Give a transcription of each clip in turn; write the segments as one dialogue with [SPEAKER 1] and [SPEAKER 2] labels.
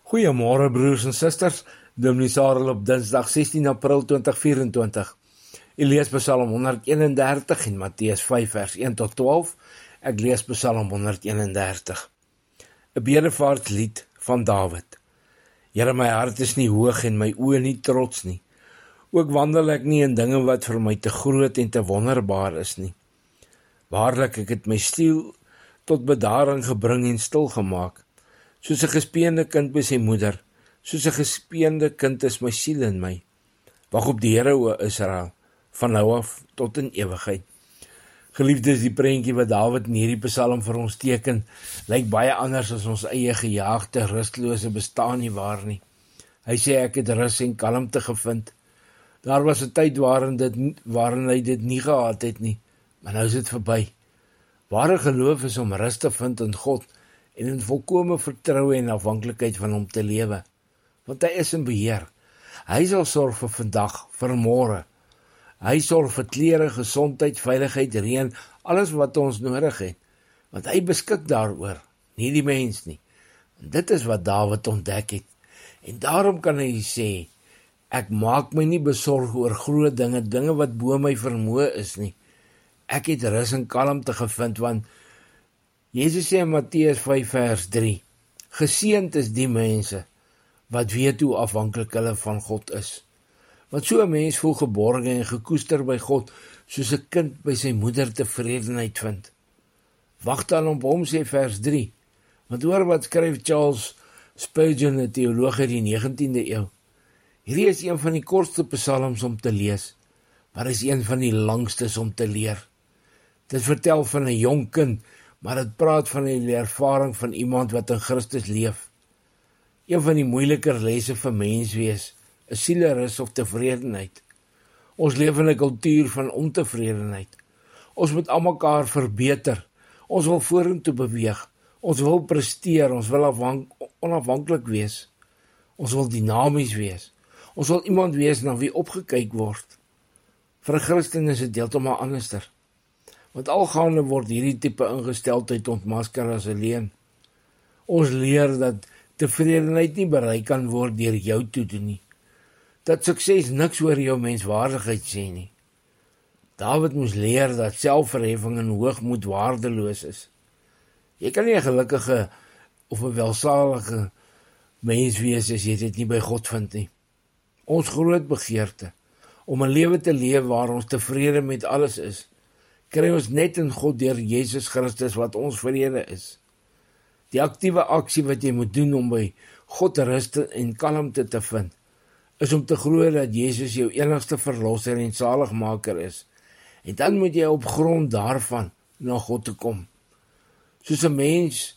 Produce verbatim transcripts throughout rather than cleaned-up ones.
[SPEAKER 1] Goeiemôre broers en susters, Dominee Sarel op Dinsdag sestien April tweeduisend vyf-en-twintig. U lees Psalm honderd eenendertig en Matteus vyf vers een tot twaalf. Ek lees Psalm honderd eenendertig. 'n Bedevaartslied van Dawid. Here, my hart is nie hoog en my oë nie trots nie. Ook wandel ek nie in dinge wat vir my te groot en te wonderbaar is nie. Waarlik, ek het my siel tot bedaring gebring en stil gemaak. Soos 'n gespeende kind by sy moeder, soos 'n gespeende kind is my siel in my. Wag op die Here, o Israel, van nou af tot in ewigheid. Geliefdes, die prentjie wat Dawid in hierdie Psalm vir ons teken, lyk baie anders as ons eie gejaagde, rustlose bestaan nie waar nie. Hy sê ek het rus en kalmte gevind. Daar was 'n tyd waarin dit waarin hy dit nie gehad het nie, maar nou is dit verby. Ware geloof is om rus te vind in God en in volkome vertroue en afhanklikheid van hom te lewe. Want hy is in beheer. Hy sal sorg vir vandag, vir môre. Hy sorg vir klere, gesondheid, veiligheid, reën, alles wat ons nodig het. Want hy beskik daaroor, nie die mens nie. En dit is wat Dawid ontdek het. En daarom kan hy sê, ek maak my nie besorg oor groot dinge, dinge wat bo my vermoë is nie. Ek het rus en kalmte gevind, want Jesus sê in Matteus vyf vers drie, geseënd is die mense wat weet hoe afhanklik hulle van God is. Want so 'n mens voel geborge en gekoester by God, soos 'n kind by sy moeder tevredenheid vind. Wag dan op hom, sê vers drie, want hoor wat skryf Charles Spurgeon, 'n teoloog uit die negentiende eeu. Hierdie is een van die kortste psalms om te lees, maar is een van die langstes om te leer. Dit vertel van 'n jong kind, maar dit praat van die ervaring van iemand wat in Christus leef. Een van die moeiliker lesse vir menswees is sielerus of tevredenheid. Ons leef in 'n kultuur van ontevredenheid. Ons moet almekaar verbeter. Ons wil vorentoe beweeg. Ons wil presteer. Ons wil afhank, onafhanklik wees. Ons wil dinamies wees. Ons wil iemand wees na wie opgekyk word. Vir 'n Christen is dit heeltemal anderster. Want algaande word hierdie tipe ingesteldheid ontmasker as 'n leuen. Ons leer dat tevredenheid nie bereik kan word deur jou toe doen nie. Dat sukses niks oor jou menswaardigheid sê nie. Dawid moes leer dat selfverheffing en hoogmoed waardeloos is. Jy kan nie 'n gelukkige of 'n welsalige mens wees as jy dit nie by God vind nie. Ons groot begeerte om 'n lewe te leef waar ons tevrede met alles is, kry ons net in God deur Jesus Christus wat ons vrede is. Die aktiewe aksie wat jy moet doen om by God rus en kalmte te vind, is om te glo dat Jesus jou enigste verlosser en saligmaker is. En dan moet jy op grond daarvan na God toe kom. Soos 'n mens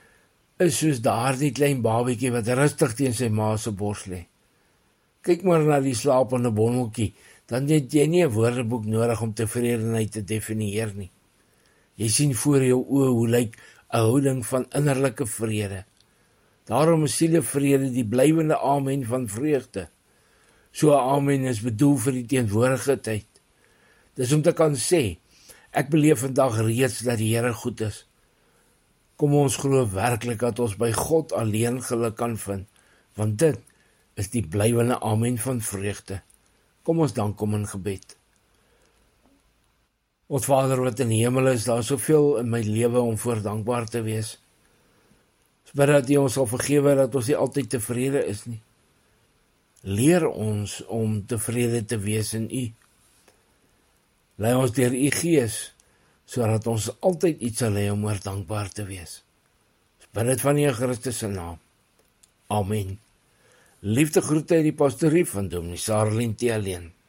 [SPEAKER 1] is soos daardie klein babietjie wat rustig teen sy ma se bors lê. Kyk maar na die slapende bonneltjie, dan het jy nie 'n woordeboek nodig om tevredenheid te definieer nie. Jy sien voor jou oë hoe lyk 'n houding van innerlike vrede. Daarom is sielevrede die blywende amen van vreugde. So 'n amen is bedoel vir die teenwoordige tyd. Dis om te kan sê, ek beleef vandag reeds dat die Here goed is. Kom ons glo werklik dat ons by God alleen geluk kan vind, want dit is die blywende amen van vreugde. Kom ons dank hom in gebed. Ons Vader wat in die hemel is, daar is soveel in my lewe om voor dankbaar te wees. Ek bid dat U ons sal vergewe dat ons nie altyd tevrede is nie. Leer ons om tevrede te wees in U. Lei ons deur U Gees, sodat ons altyd iets sal hê om oor dankbaar te wees. Ek bid dit van U in Christus se naam. Amen. Liefde groete uit die pastorie van Dominee Sarel en T. Alleen.